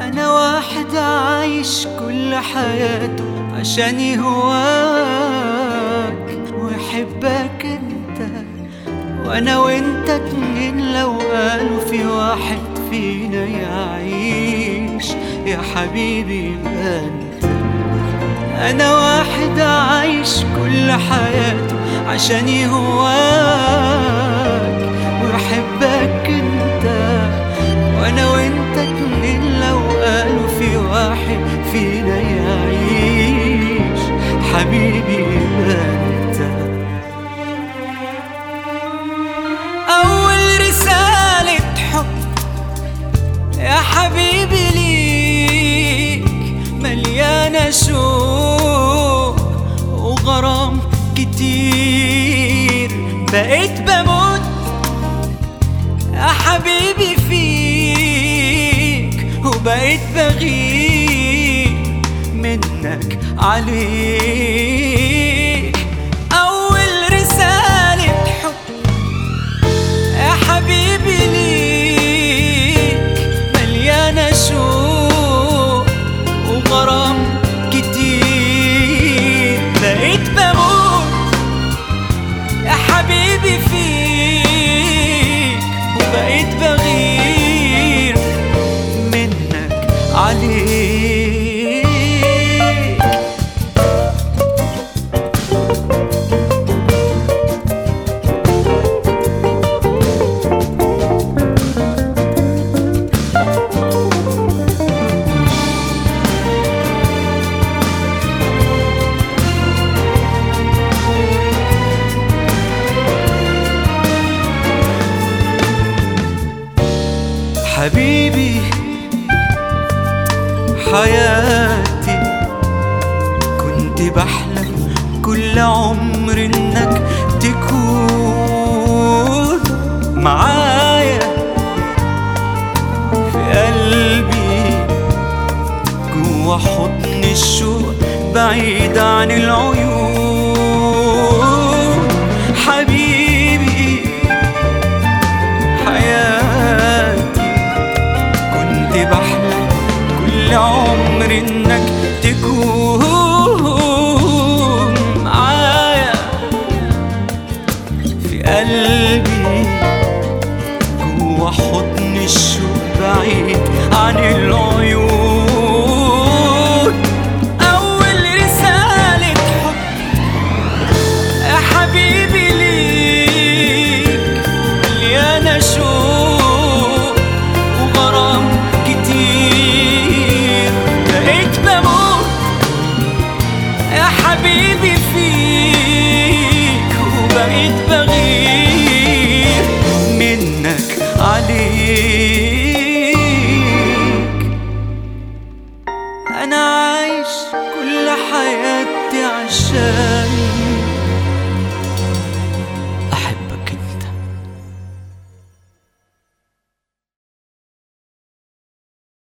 أنا واحد عايش كل حياته عشان يهواك ويحبك انت، وأنا وانت اتنين لو قالوا في واحد فينا يعيش يا حبيبي يبقى انت. أنا واحد عايش كل حياته عشان يهواك ويحبك انت، وانا وانت اتنين لو قالوا في واحد فينا يعيش حبيبي يبقى انت. اول رسالة حب يا حبيبي ليك مليانة شوق وغرام كتير، بقيت بموت يا حبيبي فيك وبقيت بغير منك عليك. أول رسالة حب يا حبيبي ليك مليانة شوق وغرام كتير، بقيت بموت يا حبيبي فيك وبقيت بغير منك عليك. حبيبي حياتي كنت بحلم كل عمر انك تكون معايا في قلبي جوا حضن الشوق بعيد عن العيون. حبيبي حياتي كنت بحلم كل عمر انك تكون معايا في قلبي جوا حضن الشوق بعيد عن العيون. اول رسالة حب يا حبيبي ليك مليانة شوق وغرام كتير، بقيت بموت يا حبيبي فيك وبقيت بغير منك عليك. أنا عايش كل حياتي عشان